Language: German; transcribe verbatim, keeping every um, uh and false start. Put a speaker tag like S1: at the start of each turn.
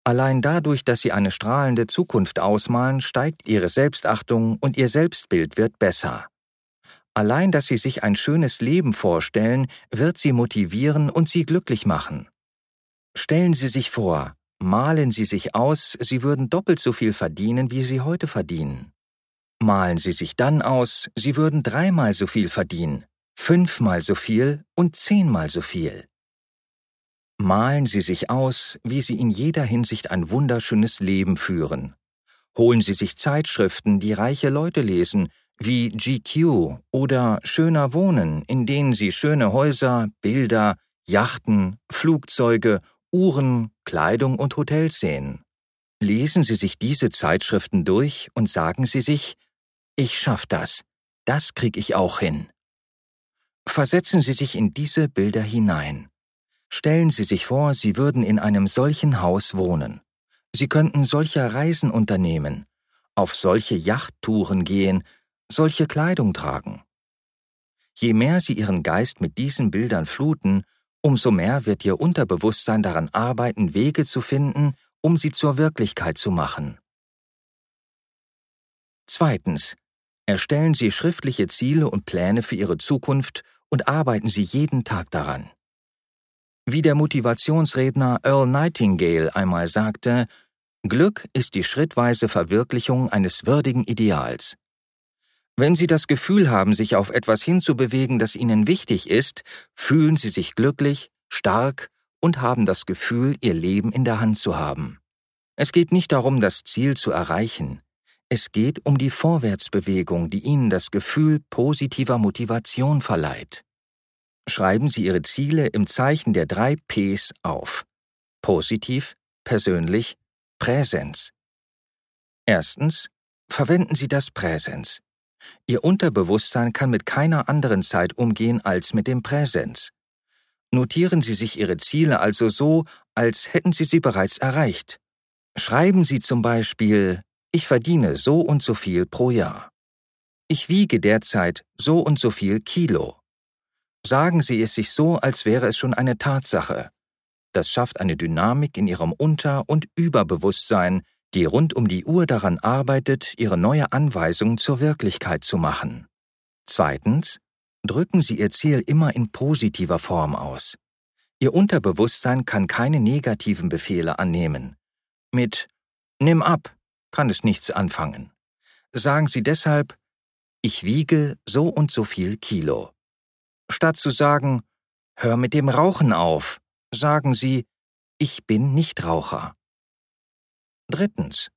S1: Allein dadurch, dass Sie eine strahlende Zukunft ausmalen, steigt Ihre Selbstachtung und Ihr Selbstbild wird besser. Allein, dass Sie sich ein schönes Leben vorstellen, wird Sie motivieren und Sie glücklich machen. Stellen Sie sich vor, malen Sie sich aus, Sie würden doppelt so viel verdienen, wie Sie heute verdienen. Malen Sie sich dann aus, Sie würden dreimal so viel verdienen, fünfmal so viel und zehnmal so viel. Malen Sie sich aus, wie Sie in jeder Hinsicht ein wunderschönes Leben führen. Holen Sie sich Zeitschriften, die reiche Leute lesen, wie G Q oder Schöner Wohnen, in denen Sie schöne Häuser, Bilder, Yachten, Flugzeuge, Uhren, Kleidung und Hotels sehen. Lesen Sie sich diese Zeitschriften durch und sagen Sie sich, ich schaff das, das krieg ich auch hin. Versetzen Sie sich in diese Bilder hinein. Stellen Sie sich vor, Sie würden in einem solchen Haus wohnen. Sie könnten solche Reisen unternehmen, auf solche Yachttouren gehen, solche Kleidung tragen. Je mehr Sie Ihren Geist mit diesen Bildern fluten, umso mehr wird Ihr Unterbewusstsein daran arbeiten, Wege zu finden, um sie zur Wirklichkeit zu machen. Zweitens. Erstellen Sie schriftliche Ziele und Pläne für Ihre Zukunft und arbeiten Sie jeden Tag daran. Wie der Motivationsredner Earl Nightingale einmal sagte, Glück ist die schrittweise Verwirklichung eines würdigen Ideals. Wenn Sie das Gefühl haben, sich auf etwas hinzubewegen, das Ihnen wichtig ist, fühlen Sie sich glücklich, stark und haben das Gefühl, Ihr Leben in der Hand zu haben. Es geht nicht darum, das Ziel zu erreichen. Es geht um die Vorwärtsbewegung, die Ihnen das Gefühl positiver Motivation verleiht. Schreiben Sie Ihre Ziele im Zeichen der drei Ps auf. Positiv, persönlich, Präsens. Erstens. Verwenden Sie das Präsens. Ihr Unterbewusstsein kann mit keiner anderen Zeit umgehen als mit dem Präsens. Notieren Sie sich Ihre Ziele also so, als hätten Sie sie bereits erreicht. Schreiben Sie zum Beispiel, ich verdiene so und so viel pro Jahr. Ich wiege derzeit so und so viel Kilo. Sagen Sie es sich so, als wäre es schon eine Tatsache. Das schafft eine Dynamik in Ihrem Unter- und Überbewusstsein, die rund um die Uhr daran arbeitet, Ihre neue Anweisung zur Wirklichkeit zu machen. Zweitens. Drücken Sie Ihr Ziel immer in positiver Form aus. Ihr Unterbewusstsein kann keine negativen Befehle annehmen. Mit »Nimm ab« kann es nichts anfangen. Sagen Sie deshalb, ich wiege so und so viel Kilo. Statt zu sagen, hör mit dem Rauchen auf, sagen Sie, ich bin Nichtraucher. Drittens.